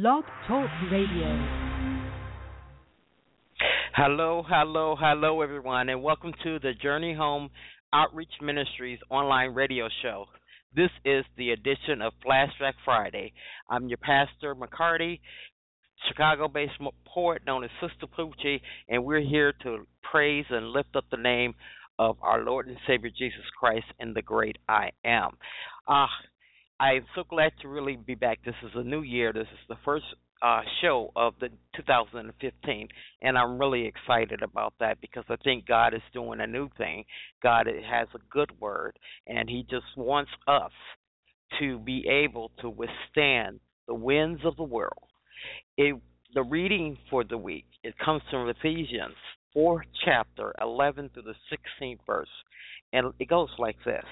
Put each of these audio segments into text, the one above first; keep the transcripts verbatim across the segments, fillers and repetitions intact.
Blog Talk Radio. Hello, hello, hello, everyone, and welcome to the Journey Home Outreach Ministries online radio show. This is the edition of Flashback Friday. I'm your pastor, McCarty, Chicago-based poet known as Sister Poochie, and we're here to praise and lift up the name of our Lord and Savior Jesus Christ and the great I Am. Uh, I'm so glad to really be back. This is a new year. This is the first uh, show of the two thousand fifteen, and I'm really excited about that because I think God is doing a new thing. God has a good word, and He just wants us to be able to withstand the winds of the world. It, the reading for the week, it comes from Ephesians fourth chapter, eleven through the sixteenth verse, and it goes like this.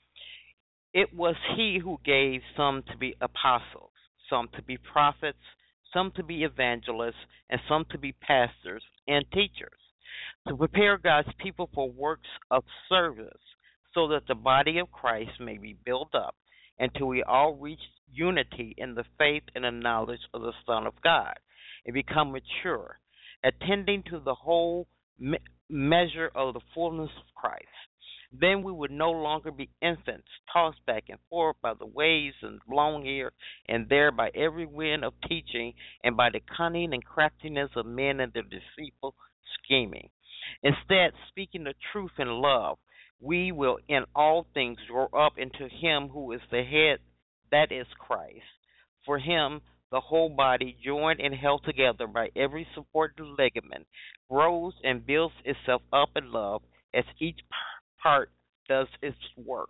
It was He who gave some to be apostles, some to be prophets, some to be evangelists, and some to be pastors and teachers, to prepare God's people for works of service, so that the body of Christ may be built up until we all reach unity in the faith and the knowledge of the Son of God, and become mature, attending to the whole me- measure of the fullness of Christ. Then we would no longer be infants, tossed back and forth by the waves and blown here and there by every wind of teaching and by the cunning and craftiness of men and their deceitful scheming. Instead, speaking the truth in love, we will in all things grow up into Him who is the head, that is Christ. For Him, the whole body, joined and held together by every supporting ligament, grows and builds itself up in love as each part does its works.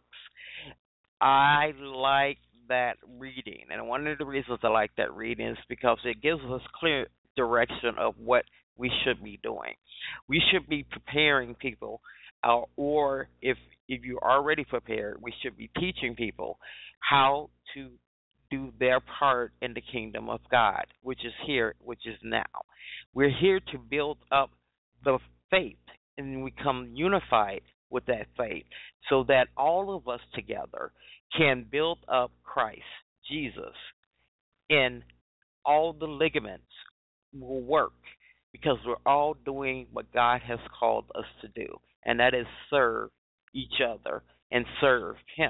I like that reading, and one of the reasons I like that reading is because it gives us clear direction of what we should be doing. We should be preparing people, uh, or if if you're already prepared, we should be teaching people how to do their part in the kingdom of God, which is here, which is now. We're here to build up the faith, and we come unified with that faith, so that all of us together can build up Christ, Jesus, and all the ligaments will work because we're all doing what God has called us to do, and that is serve each other and serve Him.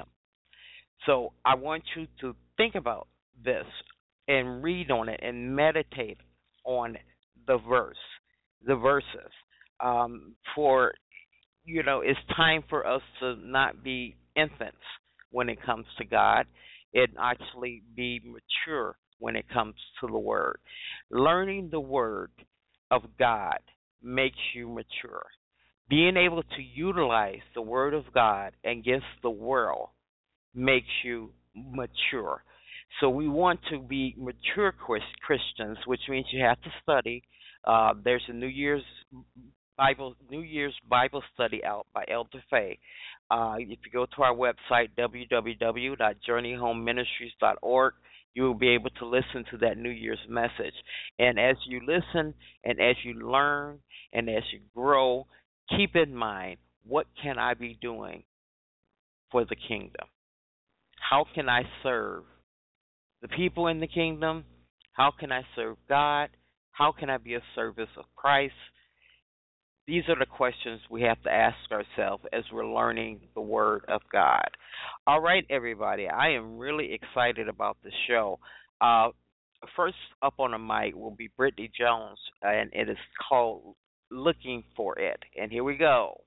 So I want you to think about this and read on it and meditate on the verse, the verses, um, for you know, it's time for us to not be infants when it comes to God and actually be mature when it comes to the Word. Learning the Word of God makes you mature. Being able to utilize the Word of God against the world makes you mature. So we want to be mature Christians, which means you have to study. Uh, there's a New Year's Bible New Year's Bible study out by Elder Faye. Uh, if you go to our website, w w w dot journey home ministries dot org, you will be able to listen to that New Year's message. And as you listen and as you learn and as you grow, keep in mind, what can I be doing for the kingdom? How can I serve the people in the kingdom? How can I serve God? How can I be a service of Christ? These are the questions we have to ask ourselves as we're learning the Word of God. All right, everybody, I am really excited about the show. Uh, first up on the mic will be Brittany Jones, and it is called Looking for It. And here we go.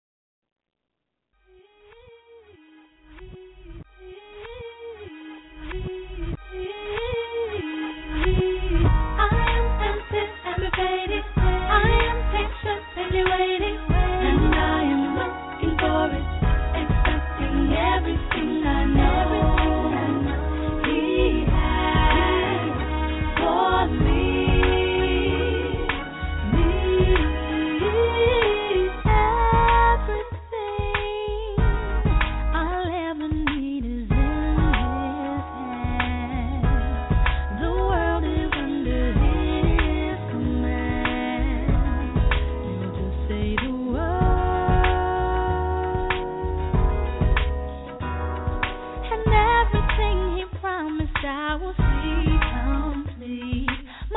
Waiting, and I am looking for it, expecting everything I know He has for me. Me,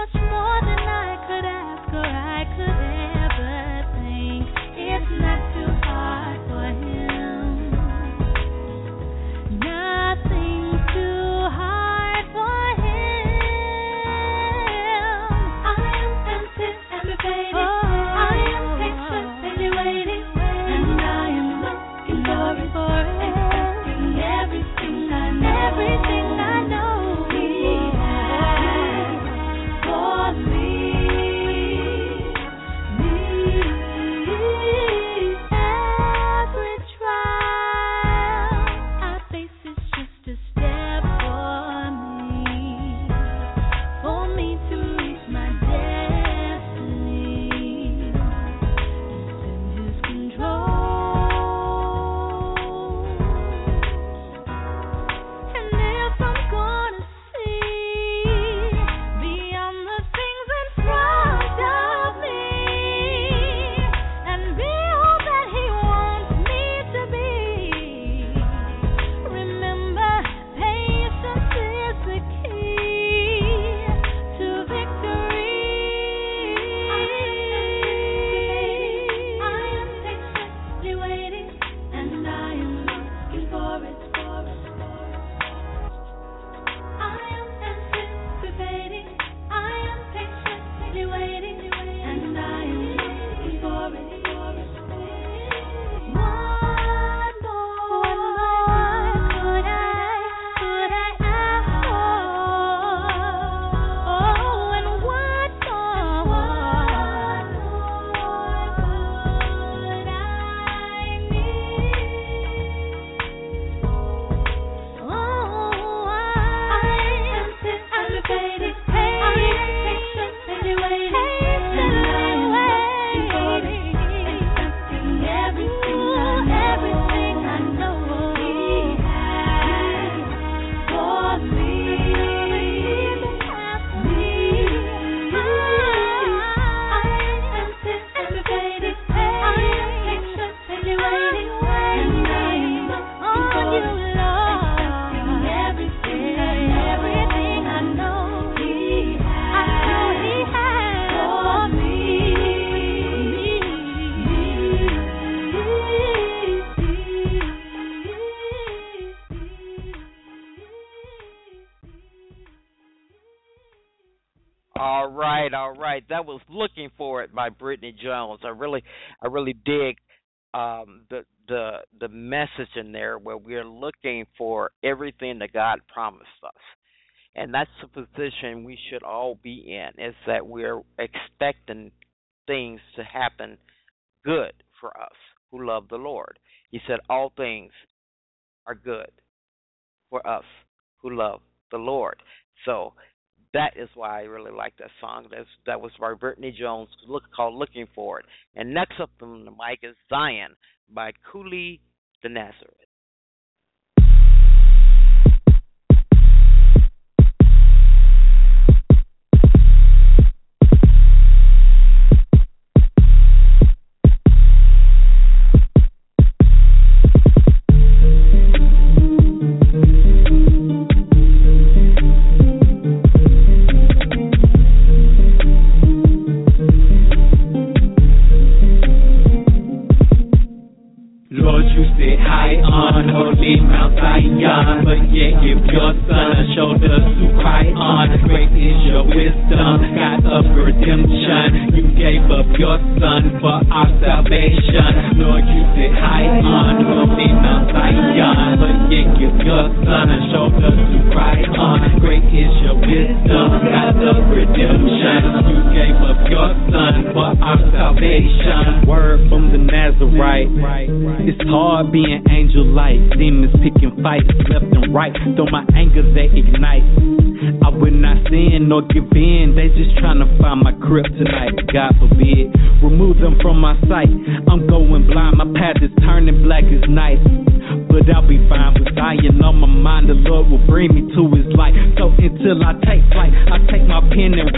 much more than I could ask or I could ever think. It's not too hard for him. Nothing too hard for him. I am anticipating. I am patiently waiting, and I am looking for it, expecting everything I know. Everything I know He has for me. Me. Every trial I face is just a step for me, for me to reach my destiny. It's in His control. And if I'm gonna see beyond the things in front of me and be all that He wants me to be, remember, patience is the key to victory. I am patiently waiting, and I am looking for it. I am anticipating. I am patiently waiting, and I am looking for it. What more could I, could I ask for? Oh, and what more could I need? Oh, I am anticipating. I am patiently waiting, and I am looking for it, expecting everything I know. Everything I know He has for me. Me. I am anticipating. I am patiently waiting, and I am looking for it, expecting everything I know. Everything I know He has for me. All right, all right. That was "Looking for It" by Brittany Jones. I really, I really dig um, the the the message in there where we're looking for everything that God promised us, and that's the position we should all be in. Is that we're expecting things to happen good for us who love the Lord. He said all things are good for us who love the Lord. So that is why I really like that song. That's, that was by Brittany Jones, look, called "Looking For It." And next up on the mic is "Zion" by Cooley the Nazareth. Lord, you sit high on holy Mount Zion, but yet give your son a shoulder to cry on. Great is your wisdom, God of redemption. You gave up your son for our salvation. Lord, you sit high on holy Mount Zion, but yet give your son a shoulder to cry on. Great is your wisdom, God of redemption. You gave up your son for our salvation. Word from the Nazarite. It's hard being angel-like, demons picking fights left and right. Though my anger they ignite, I will not sin nor give in. They just trying to find my kryptonite. God forbid, remove them from my sight. I'm going blind, my path is turning black as night. But I'll be fine with Zion on my mind. The Lord will bring me to His light. So until I take flight, I take my pen and write.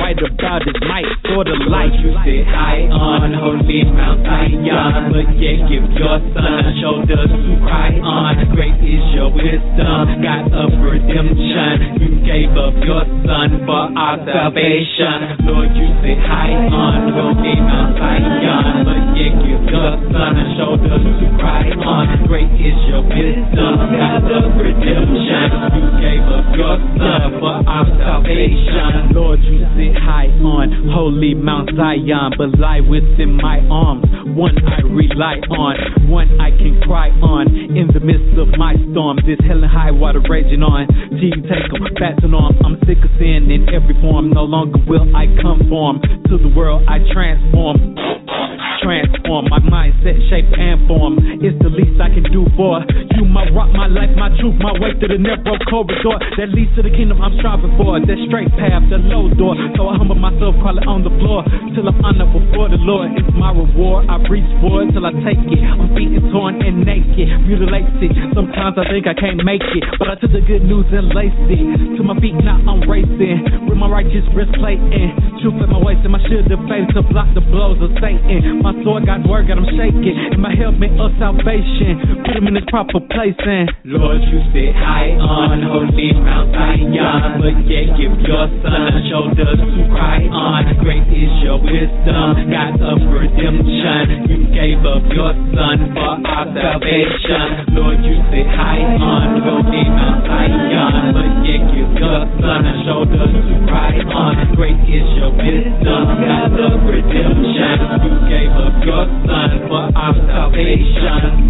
right about his might, sort of like you sit high on holy Mount Zion, but yet give your son a shoulder to cry on. Great is your wisdom, God of redemption. You gave up your son for our salvation. Lord, you sit high on holy Mount Zion, but yet give your son a shoulder to cry on. Great is your wisdom, God of redemption. You gave up your son for our salvation. Lord, you sit high on holy Mount Zion, but lie within my arms. One I rely on, one I can cry on. In the midst of my storm, this hell and high water raging on. Till you take them, baton on. I'm sick of sin in every form. No longer will I conform to the world I transform. Transform my mindset, shape, and form. It's the least I can do for you. My rock, my life, my truth, my way through the narrow corridor that leads to the kingdom I'm striving for. That straight path, the low door. So I humble myself, crawling on the floor till I'm honored before the Lord. It's my reward. I reach for it till I take it. I'm beaten, torn, and naked, mutilated. Sometimes I think I can't make it, but I took the good news and laced it to my feet. Now I'm racing with my righteous breastplate and truth at my waist and my shield of faith to block the blows of Satan. My sword, God's word, got him shaking, and my helmet of salvation, put him in his proper place. And Lord, you sit high on holy Mount Zion, but yet give your son a shoulder to cry on. Great is your wisdom, God of redemption. You gave up your son for our salvation. Lord, you sit high on holy Mount Zion, but yet give your son a shoulder to cry on. Great is your wisdom, God of redemption. You gave up your son for our salvation.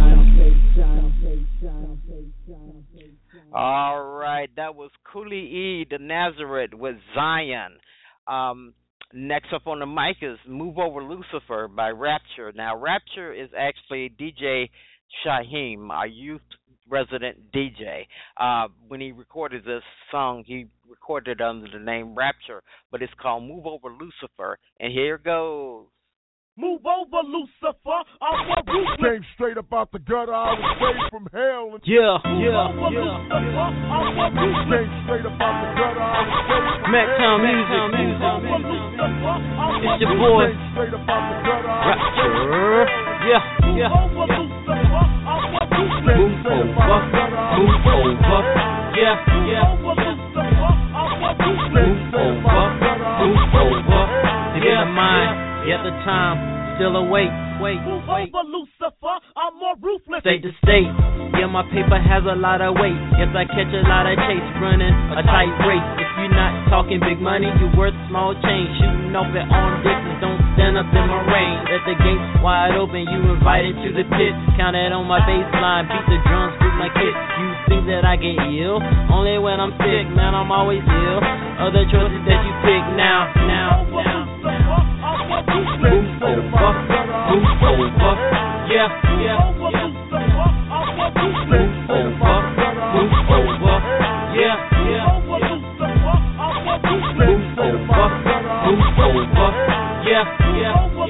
All right, that was Cooley E. the Nazareth with Zion. Um, next up on the mic is Move Over Lucifer by Rapture. Now, Rapture is actually D J Shaheem, our youth resident D J. Uh, when he recorded this song, he recorded it under the name Rapture, but it's called Move Over Lucifer, and here it goes. Move over, Lucifer. I'm a ruthless. Came straight up out the gutter. I was saved from hell. And yeah, move yeah, over, yeah. Lucifer. I'm a ruthless. Came straight up out the gutter. I was saved from Mactown hell. music, music, Move over, Lucifer. I'm It's a your ruthless. boy. Came straight up out the gutter. I was Rapture. saved from hell. Yeah, Move yeah. over, Lucifer. I'm a ruthless. Move over, move over. Yeah, yeah. Move over, Lucifer. I'm a ruthless. Move over, move over. To get the mind, get the time. Still awake, wait, Move wait. over, Lucifer. I'm more ruthless. State to state, yeah, my paper has a lot of weight. Yes, I catch a lot of chase, running a tight race. If you're not talking big money, you worth small change. Shooting off at arm distance, don't stand up in my range. At the gates wide open, you invited to the pit. Counted on my baseline, beat the drums with my kit. You think that I get ill? Only when I'm sick, man, I'm always ill. Other choices that you pick now, now, now. Move over, move over, yeah, yeah, yeah. Move over, move over, yeah, yeah. Move over, move over, yeah, yeah. Move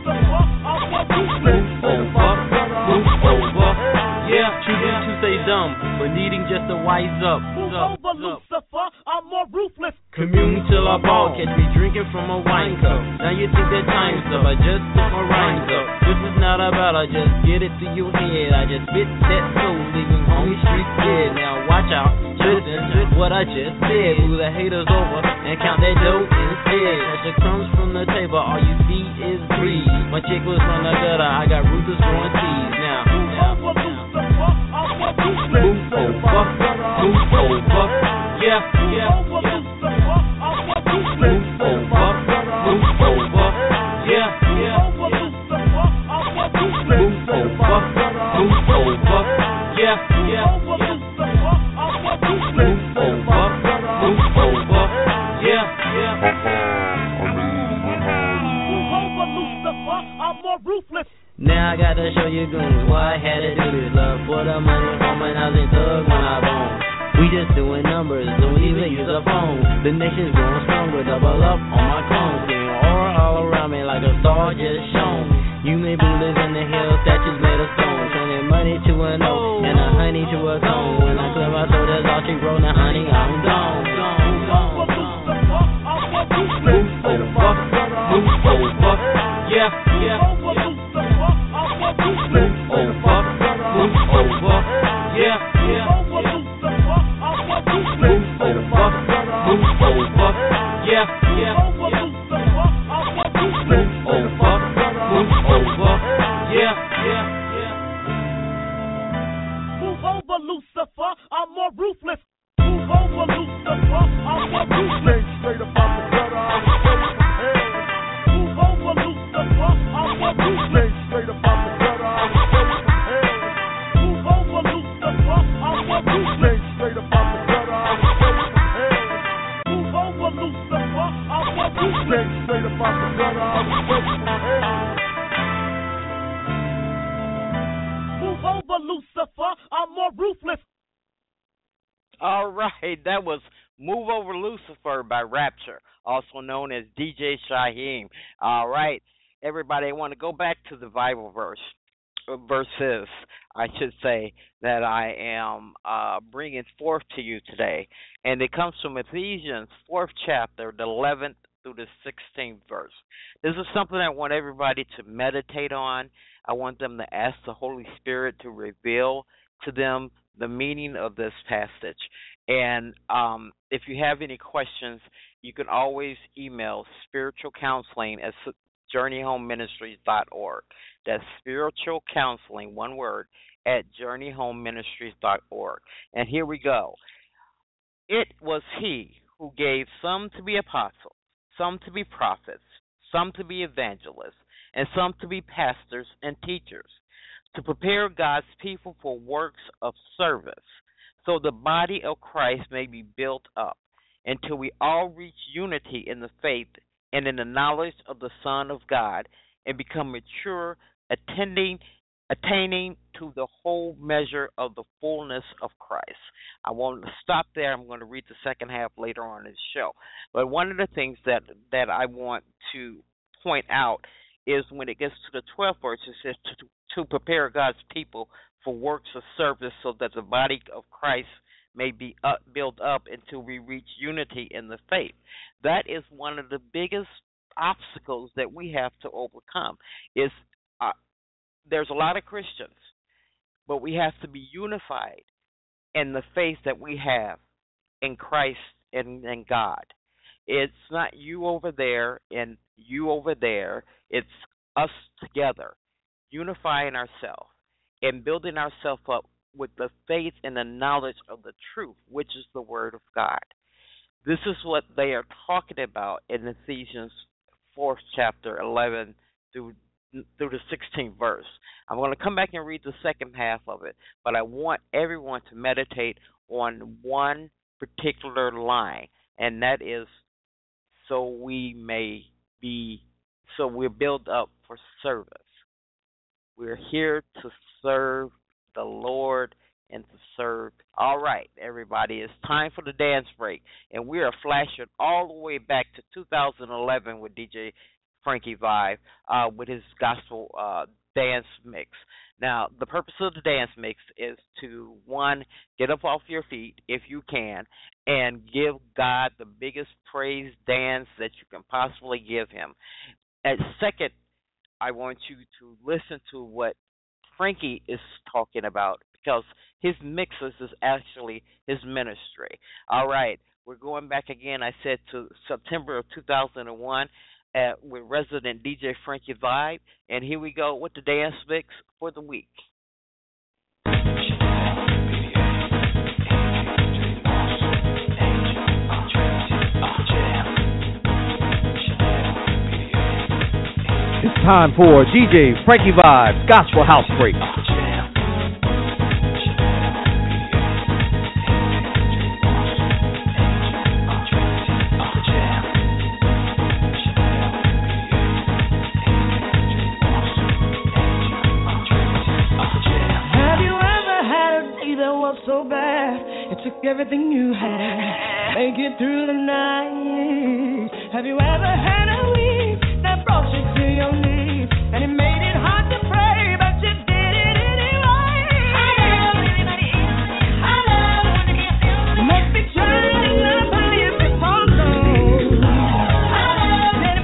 over, move over, yeah. Choosing to stay dumb, but needing just to wise up. Move over, Lucifer. I'm more ruthless. Commune till I ball, catch me drinking from a wine cup. Now you think that time's up, I just put my rhymes up. This is not about, I just get it through your head. I just spit that soul, leaving homie streets dead. Now watch out, listen to what I just said. Move the haters over and count that dough instead. Catch the crumbs from the table, all you see is greed. My chick was from the gutter, I got ruthless growing teeth. Now, now, now. Move over, move over, yeah, yeah, yeah. Move over, move over, yeah, yeah. Move over, move over, yeah, yeah. Move over, move over, yeah, yeah. Move over, Lucifer. I'm more ruthless. Now I gotta show you goons why I had to do this. Love for the money, home and housing, thug when I bone. We just doing numbers, don't even use a phone. The nation's growing stronger, double up on my clones. Getting aura all around me like a star just shone. You may be living the hills, statues made of stone. Turning money to an O and a honey to a cone. When I clear my soul, there's all she roll, now honey, I'm gone, gone, gone, gone. over, move over, yeah, yeah, yeah. Move over, move over, yeah, yeah, yeah. Move over, move over, yeah, yeah, yeah. Move over, move over, yeah, yeah, yeah. Move over, Lucifer, I'm more ruthless. Move over, Lucifer, I'm more ruthless. Straight up out the gutter, I'm straight from hell. Move over, Lucifer, I'm more ruthless. Straight up out the gutter, I'm straight from hell. Move over, Lucifer, I'm more ruthless. Straight up out the gutter, I'm straight from hell. Move over, Lucifer, I'm more ruthless. Straight up out the gutter, I'm straight from hell. Move over, Lucifer, I'm more ruthless. All right, that was Move Over Lucifer by Rapture, also known as D J Shyheim. All right, everybody, I want to go back to the Bible verse, uh, verses, I should say, that I am uh, bringing forth to you today. And it comes from Ephesians fourth chapter, the eleventh through the sixteenth verse. This is something I want everybody to meditate on. I want them to ask the Holy Spirit to reveal to them the meaning of this passage. And um, if you have any questions, you can always email spiritual counseling at journey home ministries dot org. That's spiritual counseling, one word, at journey home ministries dot org. And here we go. It was he who gave some to be apostles, some to be prophets, some to be evangelists, and some to be pastors and teachers, to prepare God's people for works of service, so the body of Christ may be built up, until we all reach unity in the faith and in the knowledge of the Son of God, and become mature, attending, attaining to the whole measure of the fullness of Christ. I won't stop there. I'm going to read the second half later on in the show. But one of the things that, that I want to point out is when it gets to the twelfth verse, it says to, to prepare God's people for works of service, so that the body of Christ may be up, built up until we reach unity in the faith. That is one of the biggest obstacles that we have to overcome. Is uh, there's a lot of Christians, but we have to be unified in the faith that we have in Christ and, and God. It's not you over there and you over there. It's us together, unifying ourselves and building ourselves up with the faith and the knowledge of the truth, which is the Word of God. This is what they are talking about in Ephesians fourth chapter, eleven through through the sixteenth verse. I'm going to come back and read the second half of it, but I want everyone to meditate on one particular line, and that is, so we may be, so we're built up for service. We're here to serve the Lord and to serve. All right, everybody, it's time for the dance break, and we are flashing all the way back to two thousand eleven with D J Frankie Vibe uh, with his gospel uh, dance mix. Now, the purpose of the dance mix is to, one, get up off your feet if you can and give God the biggest praise dance that you can possibly give him. And second, I want you to listen to what Frankie is talking about, because his mixes is actually his ministry. All right, we're going back again, I said, to September of two thousand one uh, with resident D J Frankie Vibe, and here we go with the dance mix for the week. It's time for D J Frankie Vibe's Gospel House Break. So bad, it took everything you had, make it through the night. Have you ever had a week that brought you to your knees, and it made it hard to pray, but you did it anyway? I love everybody else. I love when you feel. You must be trying to believe it's all low. I love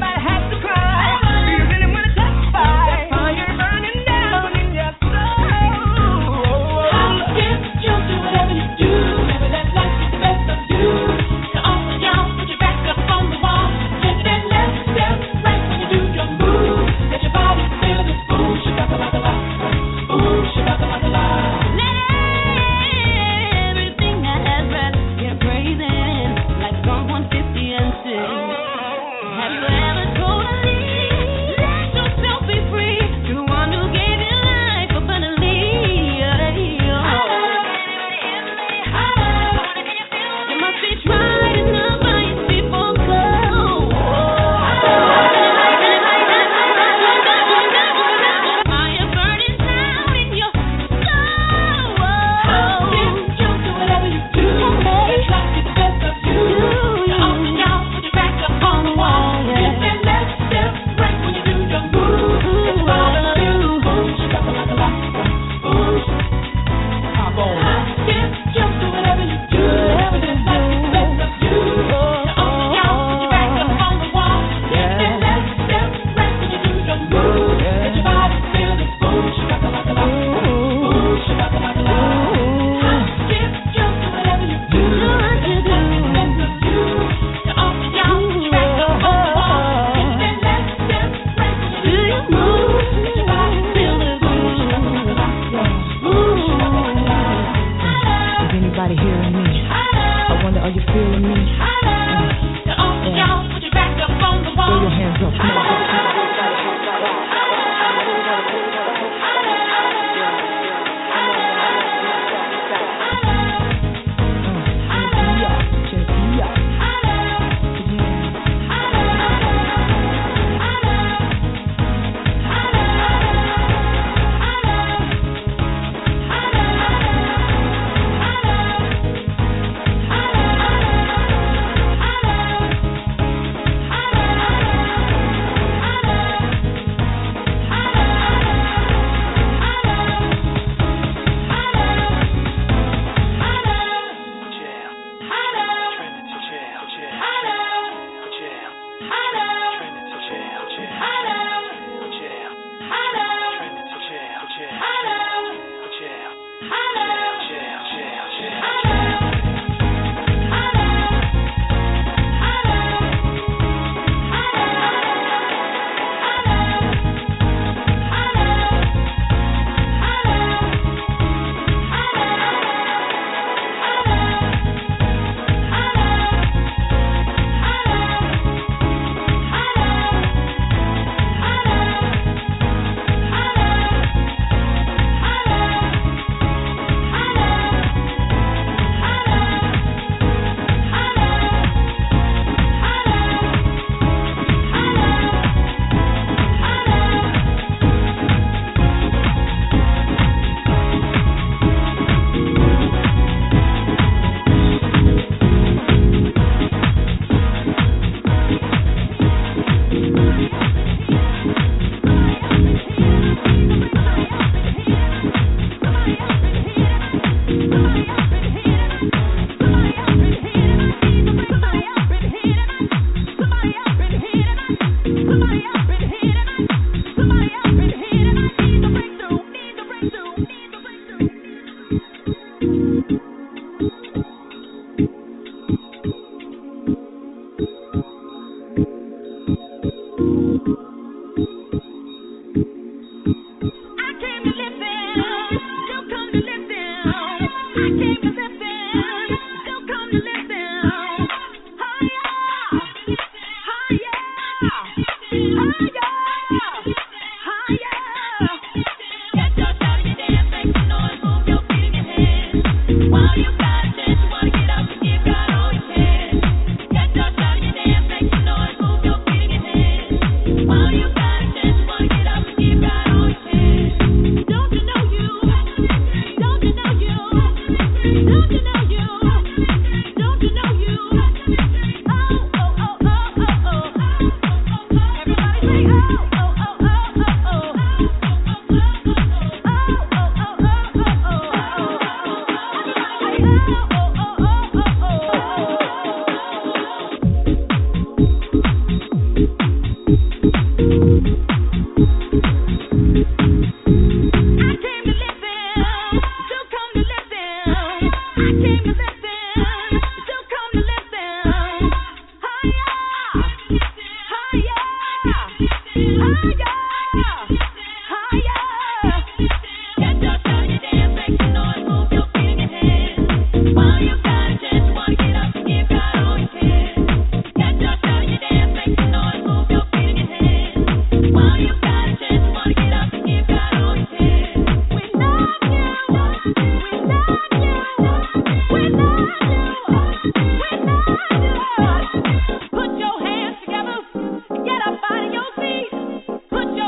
Put your hands together, get up out of your seat. Put your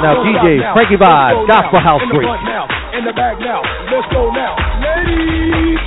now, D J Frankie Vibes, Gospel House Break. In the back now, let's go now, ladies.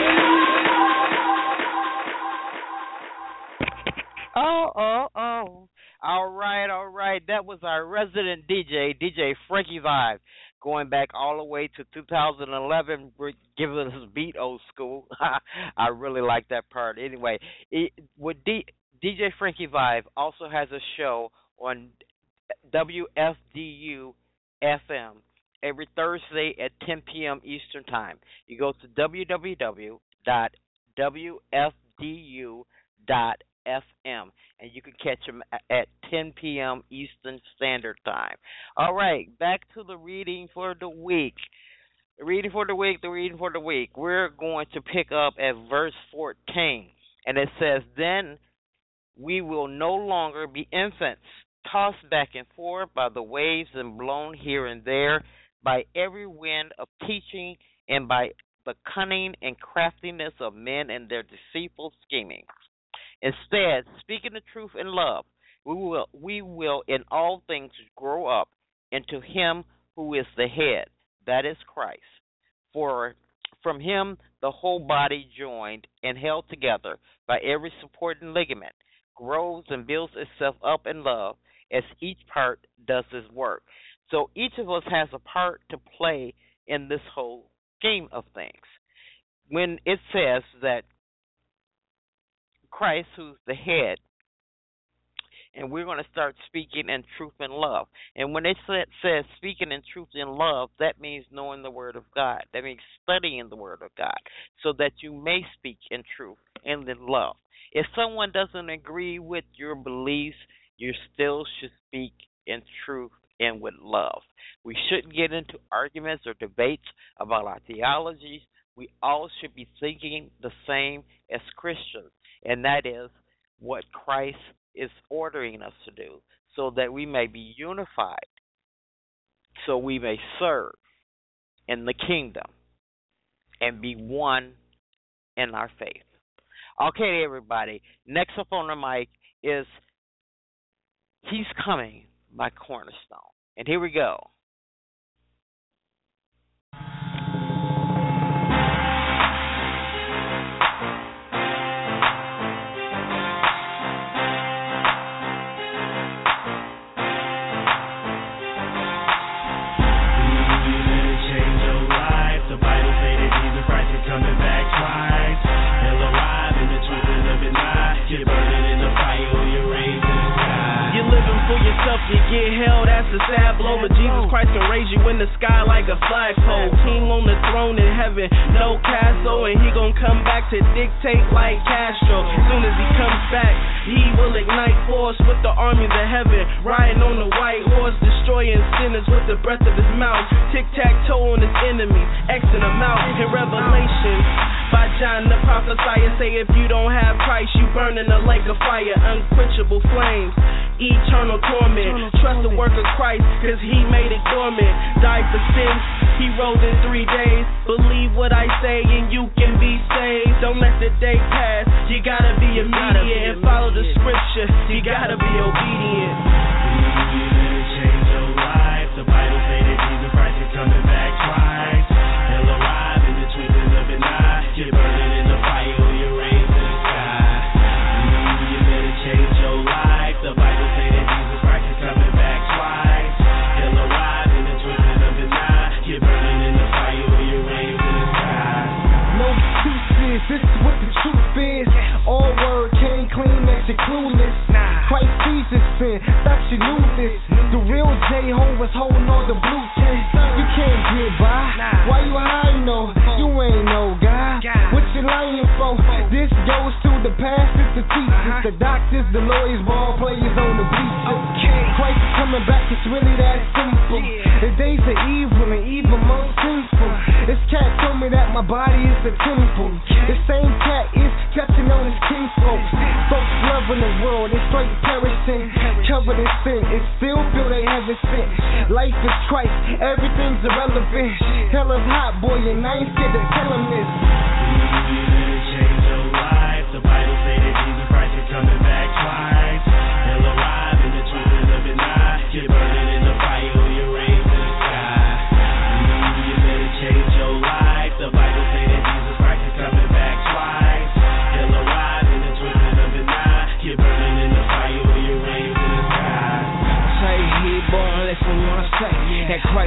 Oh, oh, oh. All right, all right. That was our resident D J, D J Frankie Vibe, going back all the way to two thousand eleven, giving us beat old school. I really like that part. Anyway, it, with D, DJ Frankie Vibe also has a show on W F D U F M every Thursday at ten p.m. Eastern Time. You go to w w w dot w f d u dot f m and you can catch them at ten p.m. Eastern Standard Time. All right, back to the reading for the week. The reading for the week, the reading for the week. We're going to pick up at verse fourteen, and it says, "Then we will no longer be infants, tossed back and forth by the waves and blown here and there by every wind of teaching and by the cunning and craftiness of men and their deceitful scheming. Instead, speaking the truth in love, we will we will in all things grow up into him who is the head, that is Christ. For from him the whole body, joined and held together by every supporting ligament, grows and builds itself up in love as each part does its work." So each of us has a part to play in this whole scheme of things. When it says that Christ, who's the head, and we're going to start speaking in truth and love. And when it says speaking in truth and love, that means knowing the Word of God. That means studying the Word of God so that you may speak in truth and in love. If someone doesn't agree with your beliefs, you still should speak in truth and with love. We shouldn't get into arguments or debates about our theologies. We all should be thinking the same as Christians, and that is what Christ is ordering us to do, so that we may be unified, so we may serve in the kingdom and be one in our faith. Okay, everybody, next up on the mic is He's Coming by Cornerstone. And here we go. You get held, that's a sad blow, but Jesus Christ can raise you in the sky like a flagpole. King on the throne in heaven, no castle, and he gon' come back to dictate like Castro. Soon as he comes back, he will ignite force with the armies of heaven, riding on the white horse, destroying sinners with the breath of his mouth. Tic-tac-toe on his enemies, Xing them out. In Revelation by John the prophesier, say if you don't have Christ, you burn in a lake of fire, unquenchable flames, eternal torment. Trust the work of Christ, cause he made it dormant. Died for sins, he rose in three days. Believe what I say and you can be saved. Don't let the day pass, you gotta be immediate and follow the scripture, you gotta be obedient. You better change your life. The Bible say that Jesus Christ is coming back twice. He'll arrive in the twinkling of an eye. You're burning in the fire or you're raised to the sky. You better change your life. The Bible say that Jesus Christ is coming back twice. He'll arrive in the twinkling of an eye. You're burning in the fire or you're raised to the sky. No excuses, this is what the truth is. All word came clean, that you're clueless. Christ Jesus sin, thought you knew this. The real J-Ho was holding all the blue tape. You can't get by, why you hiding though? You ain't no guy, what you lying for? This goes to the pastors, the teachers, the doctors, the lawyers, ball players on the bleachers. Christ is coming back, it's really that simple. The days are evil and even more sinful. This cat told me that my body is a temple. The same cat is touching on his kinfolk. Folks loving the world, it's straight perishing. Covered in sin, it still feel they haven't sent. Life is Christ, everything's irrelevant. Hell is hot, boy, and I ain't scared to tell him this. You better change your life. The Bible say that Jesus Christ is coming back twice. He'll arrive in the twinkling of an eye. You're burning in the fire.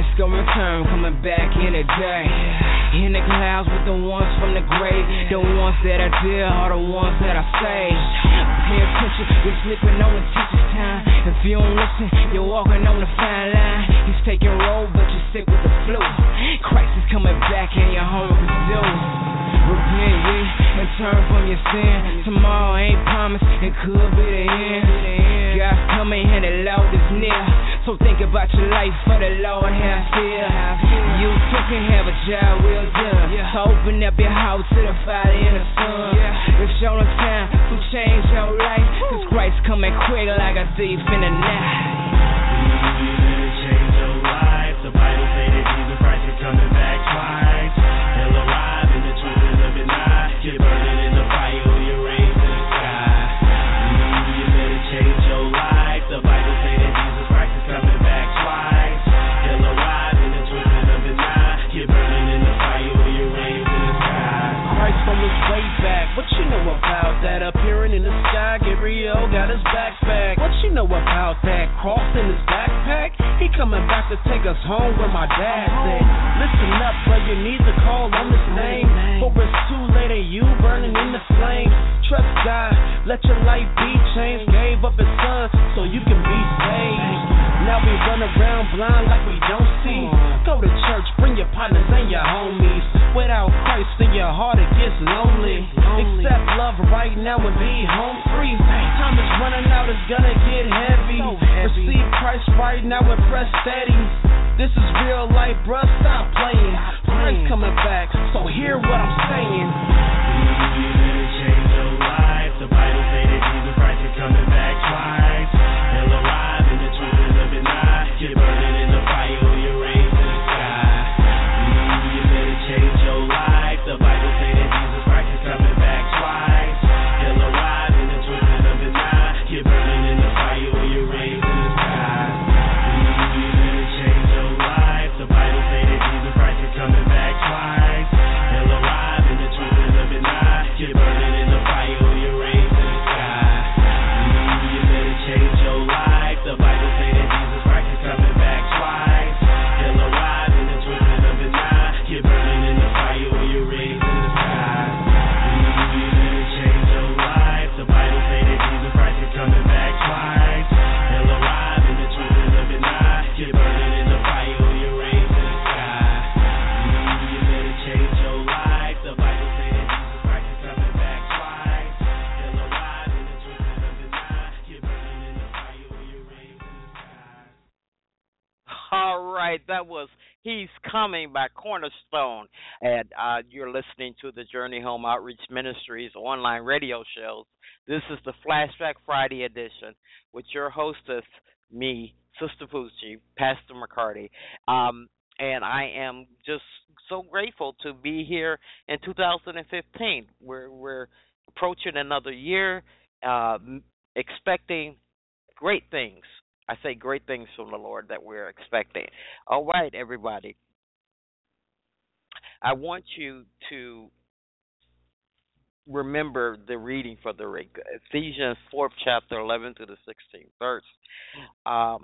Christ gonna return, coming back in a day. In the clouds with the ones from the grave, the ones that I did are the ones that I saved. Pay attention, you're sleeping on the teacher's time. If you don't listen, you're walking on the fine line. He's taking roll, but you're sick with the flu. Christ is coming back and you're home with due. Repent, yeah, and turn from your sin. Tomorrow ain't promised, it could be the end. God's coming and the Lord is near. So think about your life for the Lord has fear. You too can have a job well done. So open up your house to the Father and the Son. It's your time to change your life, cause Christ coming quick like a thief in the night. You better change your life. The Bible say that Jesus Christ is coming back twice. He'll arrive in the twinkling of an eye. Get burning in the fire or you're raised in the sky. You better change your life. The Bible say that Jesus Christ is coming back twice. He'll arrive in the twinkling of an eye. Get burning in the fire or you're raised in the sky. Christ on his way back. What you know about that? Appearing in the sky, Gabriel got his backpack. What you know about that? Cross in his backpack? He coming back to take us home where my dad's at. Listen up, bro, you need to call on his name. For it's too late and you burning in the flames. Trust God, let your life be changed. Gave up his son so you can be saved. Now we run around blind like we don't see. Go to church, bring your partners and your homies. Without Christ in your heart it gets lonely. Accept love right now and be home free. Time is running out, it's gonna get heavy. Receive Christ right now and press steady. This is real life, bruh, stop playing. Christ coming back, so hear what I'm saying. You better change your life. The Bible say that Jesus Christ is coming back twice. He'll arrive in the twinkling of an eye. Get burning in the fire or you're raised in the sky. You better change your life. The Bible say that Jesus Christ is coming back twice. He'll arrive in the twinkling of an eye. Get burning in the fire or you're raised in the sky. You better change your life. The Bible say that Jesus Christ is coming back twice. He'll arrive in the twinkling of an eye. Get burning in the fire or you're raised in the sky. You better change your life. The Bible say that Jesus Christ is coming back twice. He'll arrive in the twinkling of an eye. Get burning in the fire or you're raised in the sky. You better change your life. The Bible say that Jesus Christ is coming back twice. He'll arrive in the twinkling of an eye. Get burning in the fire or you're raised in the sky. You better change your life. The Bible say that Jesus Christ is coming back twice. He'll arrive in the twinkling of an eye. Get burning in the fire or you're raised in the sky. All right, that was He's Coming by Cornerstone. And uh, you're listening to the Journey Home Outreach Ministries online radio shows. This is the Flashback Friday edition with your hostess, me, Sister Poochie, Pastor McCarty. Um, and I am just so grateful to be here in two thousand fifteen. We're, we're approaching another year, uh, expecting great things. I say great things from the Lord that we're expecting. All right, everybody. I want you to remember the reading for the week. Ephesians fourth chapter, eleven to the sixteenth verse. Um,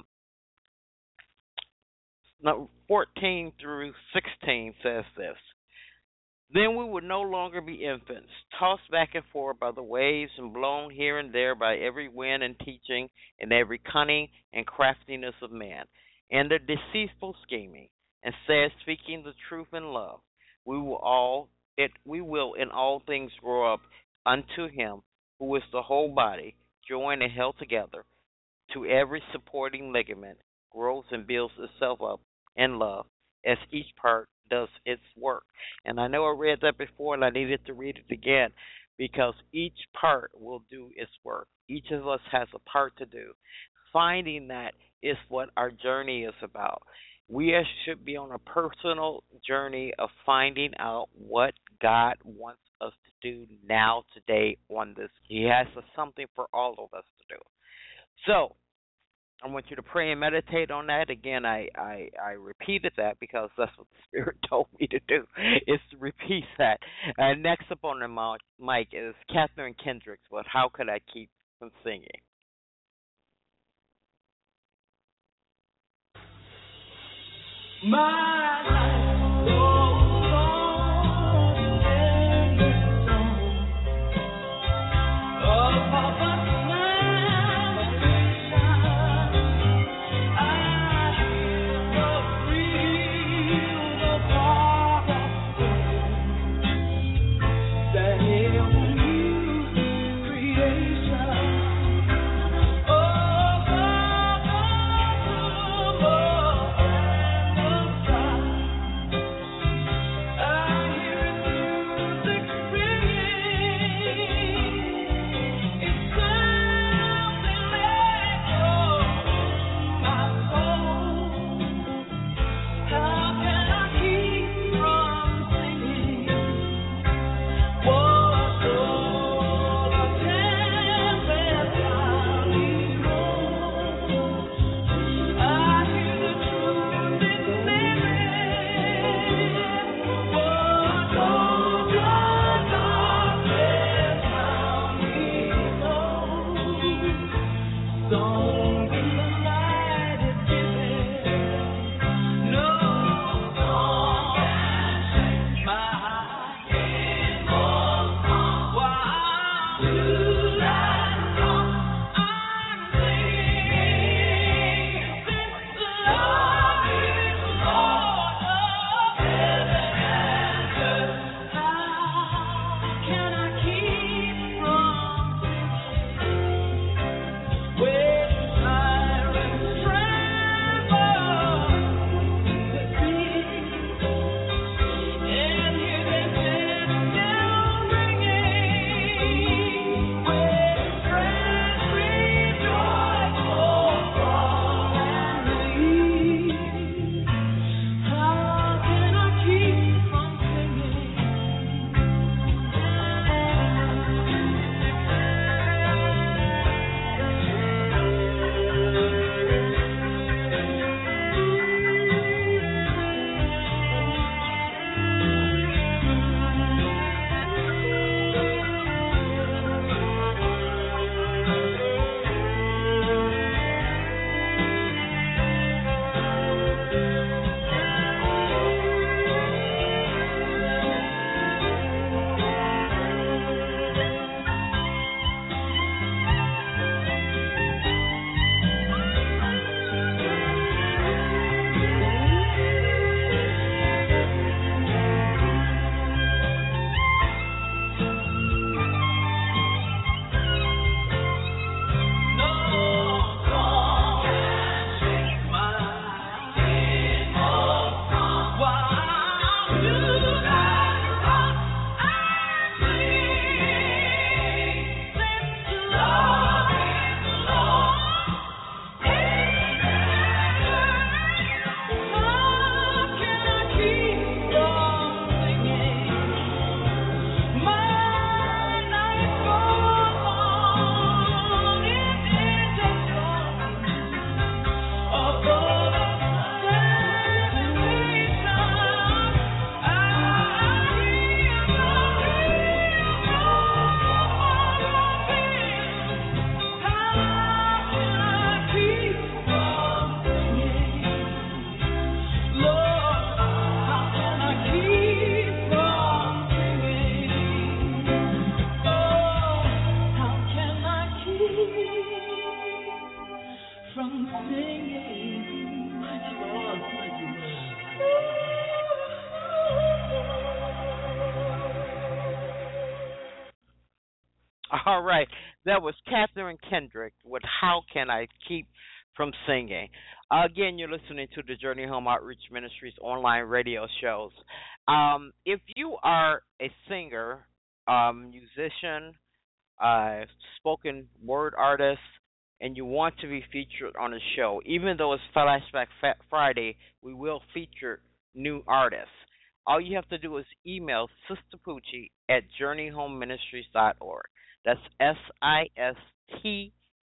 fourteen through sixteen says this. Then we would no longer be infants, tossed back and forth by the waves and blown here and there by every wind and teaching and every cunning and craftiness of man, and the deceitful scheming. Instead, speaking the truth in love, we will all it we will in all things grow up unto Him who is the whole body, joined and held together to every supporting ligament, grows and builds itself up in love, as each part does its work. And I know I read that before and I needed to read it again because each part will do its work. Each of us has a part to do. Finding that is what our journey is about. We should be on a personal journey of finding out what God wants us to do now, today, on this. He has something for all of us to do. So, I want you to pray and meditate on that. Again, I, I, I repeated that because that's what the Spirit told me to do, is to repeat that. Uh, next up on the mic is Catherine Kendricks with How Could I Keep From Singing? My life goes on in the song of Papa's smile. I hear the breeze of Papa's that he'll new creation. Oh, Papa, All right. That was Catherine Kendrick with How Can I Keep from Singing. Uh, again, you're listening to the Journey Home Outreach Ministries online radio shows. Um, if you are a singer, um, musician, uh, spoken word artist, and you want to be featured on the show, even though it's Flashback Friday, we will feature new artists. All you have to do is email Sister Poochie at journey home ministries dot org. That's S I S T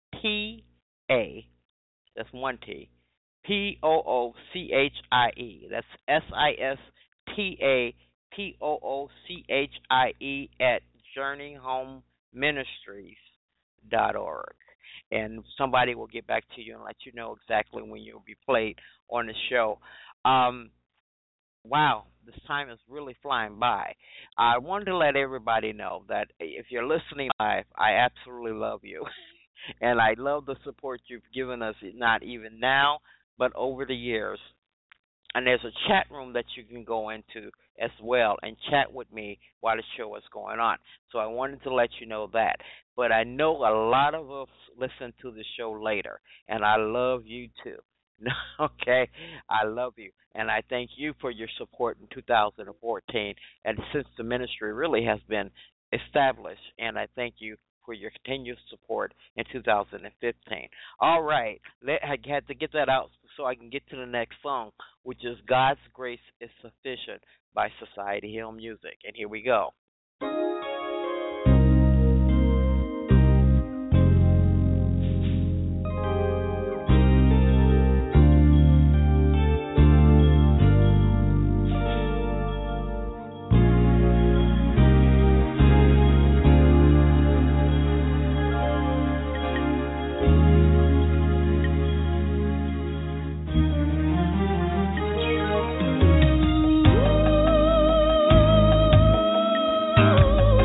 T A, that's one T, P O O C H I E. That's S I S T A P O O C H I E at journey home ministries dot org. and somebody will get back to you and let you know exactly when you'll be played on the show. Um, wow, this time is really flying by. I wanted to let everybody know that if you're listening live, I absolutely love you. And I love the support you've given us, not even now, but over the years. And there's a chat room that you can go into as well and chat with me while the show is going on. So I wanted to let you know that. But I know a lot of us listen to the show later, and I love you too. Okay? I love you. And I thank you for your support in two thousand fourteen and since the ministry really has been established. And I thank you for your continued support in two thousand fifteen. All right. Let, I had to get that out so I can get to the next song, which is God's Grace is Sufficient by Society Hill Music. And here we go. Ooh.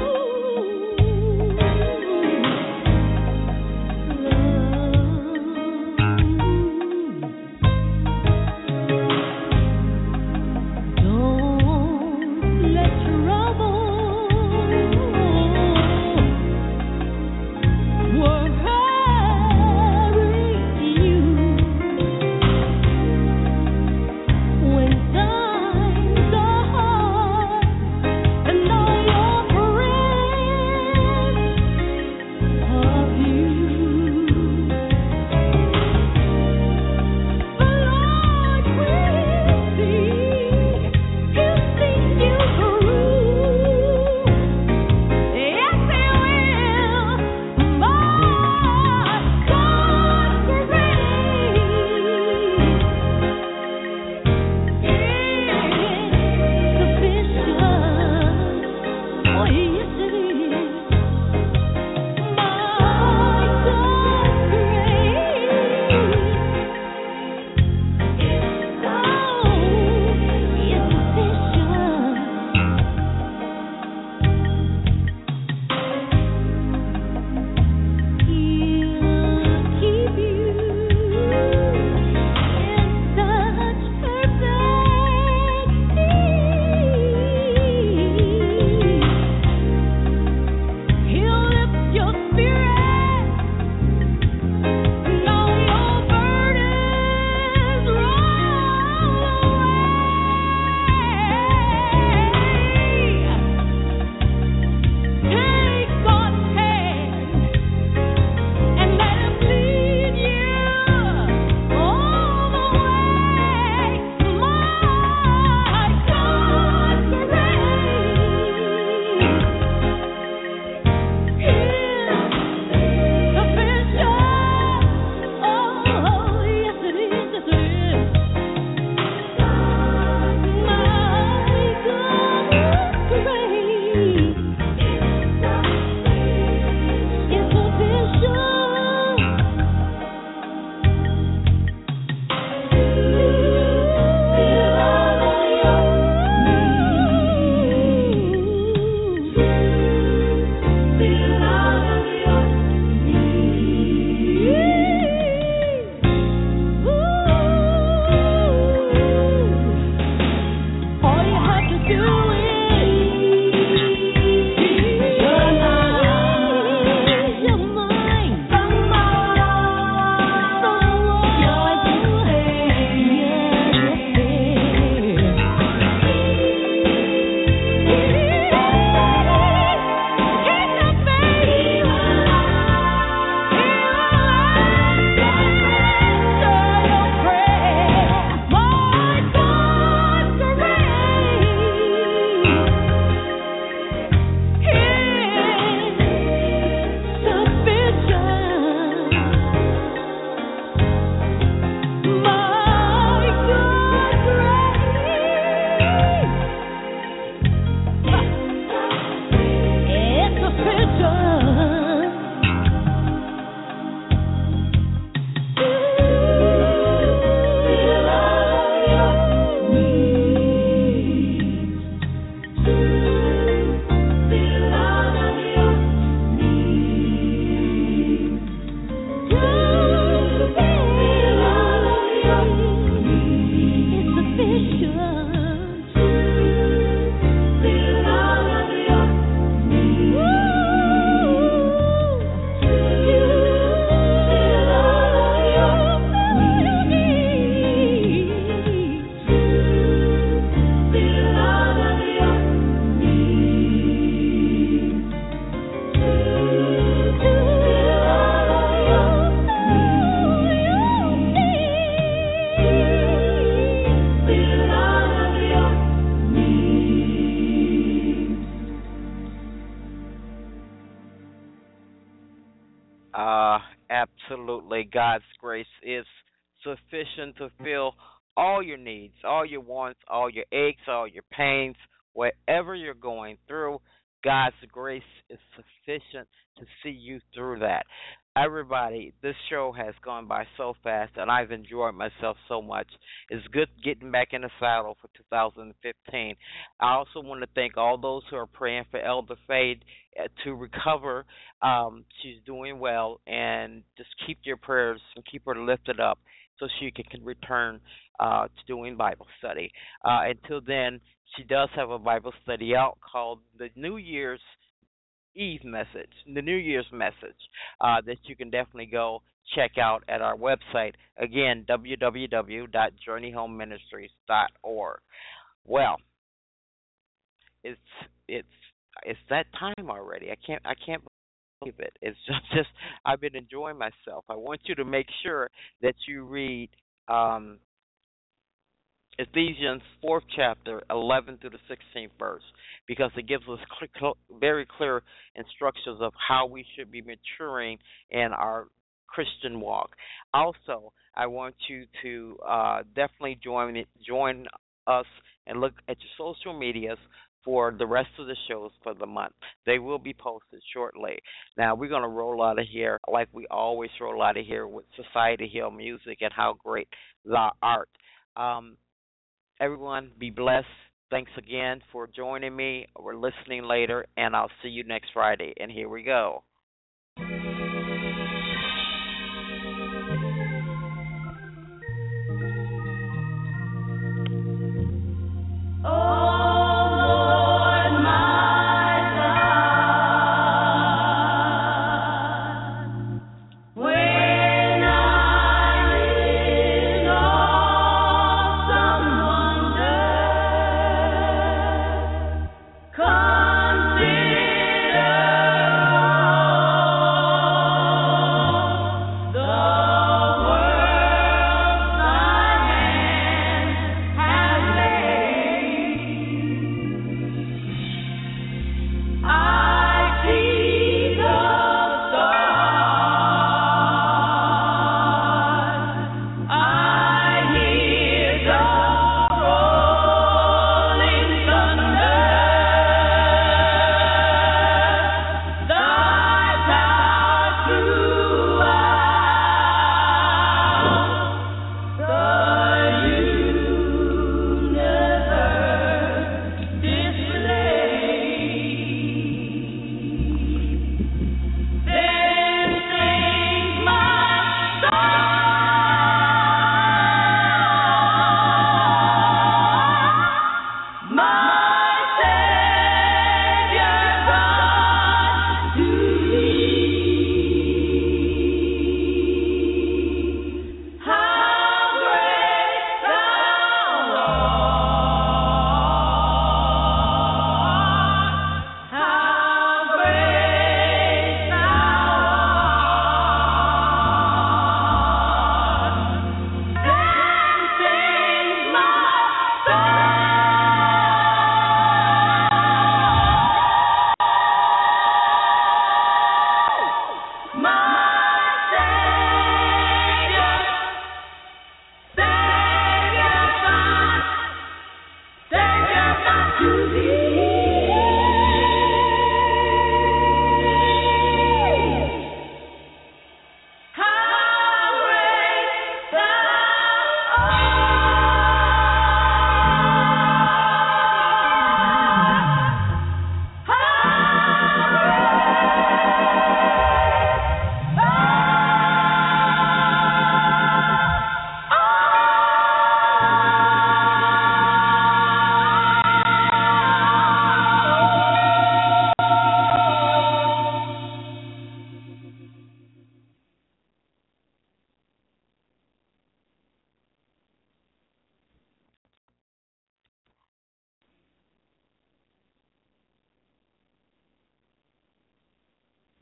Uh, absolutely. God's grace is sufficient to fill all your needs, all your wants, all your aches, all your pains, whatever you're going through. God's grace is sufficient to see you through that. Everybody, this show has gone by so fast, and I've enjoyed myself so much. It's good getting back in the saddle for two thousand fifteen. I also want to thank all those who are praying for Elder Fade uh, to recover. Um, she's doing well, and just keep your prayers and keep her lifted up so she can, can return uh, to doing Bible study. Uh, until then, she does have a Bible study out called The New Year's Eve Message, the New Year's Message, uh, that you can definitely go check out at our website. Again, w w w dot journey home ministries dot org. Well, it's it's it's that time already. I can't I can't believe it. It's just, just I've been enjoying myself. I want you to make sure that you read um, Ephesians fourth chapter, eleven through the sixteenth verse, because it gives us cl- cl- very clear instructions of how we should be maturing in our Christian walk. Also, I want you to uh, definitely join it, join us and look at your social medias for the rest of the shows for the month. They will be posted shortly. Now, we're going to roll out of here like we always roll out of here with Society Hill Music and How Great the Art. Um, Everyone, be blessed. Thanks again for joining me. We're listening later, and I'll see you next Friday. And here we go.